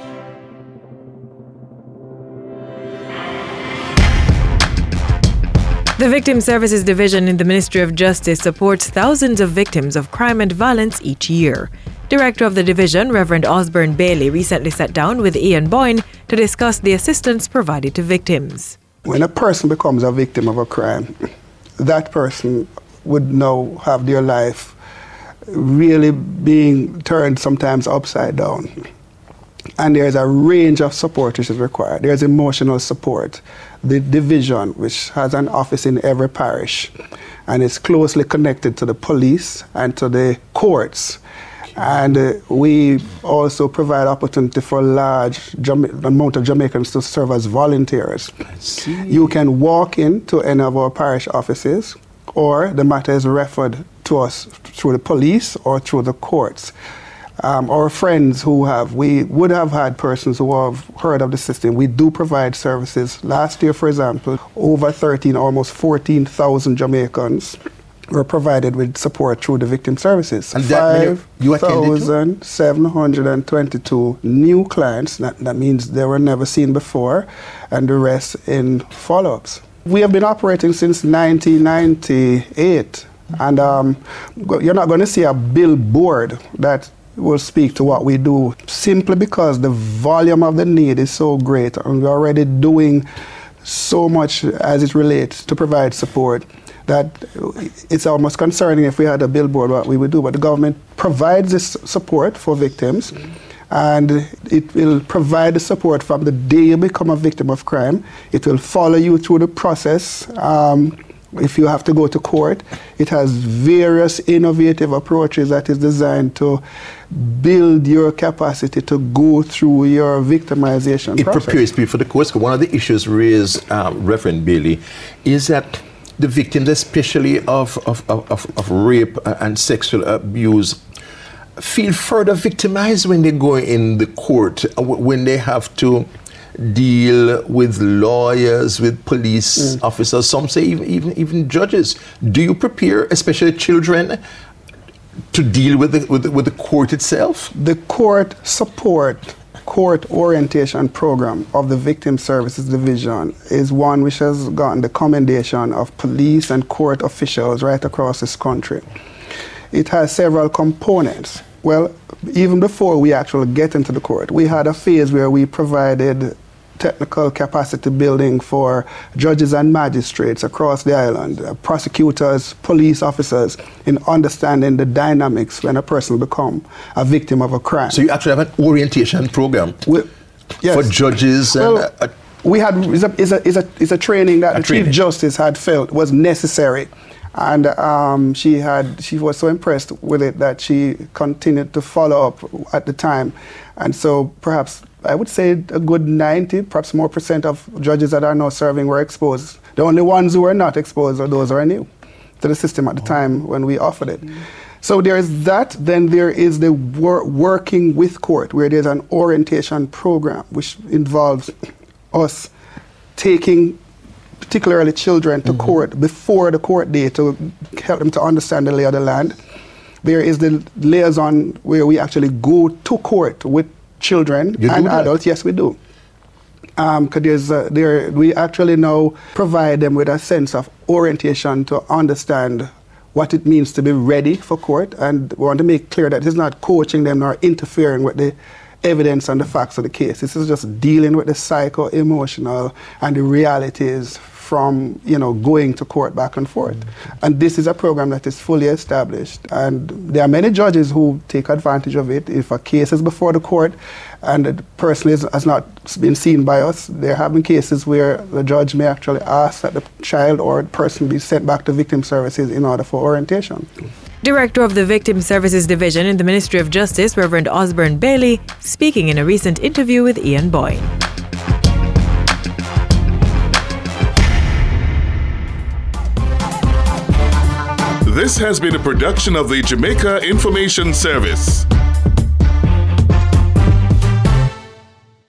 The Victim Services Division in the Ministry of Justice supports thousands of victims of crime and violence each year. Director of the division, Reverend Osborne Bailey, recently sat down with Ian Boyne to discuss the assistance provided to victims. When a person becomes a victim of a crime, that person would now have their life really being turned sometimes upside down. And there's a range of support which is required. There's emotional support. The division, which has an office in every parish, and is closely connected to the police and to the courts. And we also provide opportunity for a large amount of Jamaicans to serve as volunteers. I see. You can walk into any of our parish offices, or the matter is referred to us through the police or through the courts. Our friends we would have had persons who have heard of the system. We do provide services. Last year, for example, over almost 14,000 Jamaicans were provided with support through the Victim Services. And that you attended to? 5,722 new clients. That means they were never seen before, and the rest in follow-ups. We have been operating since 1998, and you're not going to see a billboard that will speak to what we do, simply because the volume of the need is so great, and we're already doing so much as it relates to provide support that it's almost concerning if we had a billboard what we would do. But the government provides this support for victims, and it will provide the support from the day you become a victim of crime. It will follow you through the process. If you have to go to court, it has various innovative approaches that is designed to build your capacity to go through your victimization process. It prepares people for the courts. One of the issues raised, Reverend Bailey, is that the victims, especially of rape and sexual abuse, feel further victimized when they go in the court, when they have to deal with lawyers, with police officers, some say even judges. Do you prepare, especially children, to deal with the court itself? The court orientation program of the Victim Services Division is one which has gotten the commendation of police and court officials right across this country. It has several components. Well, even before we actually get into the court, we had a phase where we provided technical capacity building for judges and magistrates across the island, prosecutors, police officers, in understanding the dynamics when a person becomes a victim of a crime. So you actually have an orientation program yes. for judges? We had is a training that the Chief Justice had felt was necessary. And she was so impressed with it that she continued to follow up at the time. And so perhaps I would say a good 90, perhaps more % of judges that are now serving were exposed. The only ones who were not exposed are those who are new to the system at the time when we offered it. So there is that. Then there is the working with court, where there's an orientation program which involves us taking particularly children to court before the court day to help them to understand the lay of the land. There is the liaison where we actually go to court with children and adults. Yes, we do. Because we actually now provide them with a sense of orientation to understand what it means to be ready for court, and we want to make clear that it's not coaching them nor interfering with the evidence and the facts of the case. This is just dealing with the psycho-emotional and the realities from going to court back and forth. And this is a program that is fully established, and there are many judges who take advantage of it. If a case is before the court and the person has not been seen by us, there have been cases where the judge may actually ask that the child or the person be sent back to Victim Services in order for orientation. Director of the Victim Services Division in the Ministry of Justice, Reverend Osborne Bailey, speaking in a recent interview with Ian Boyne. This has been a production of the Jamaica Information Service.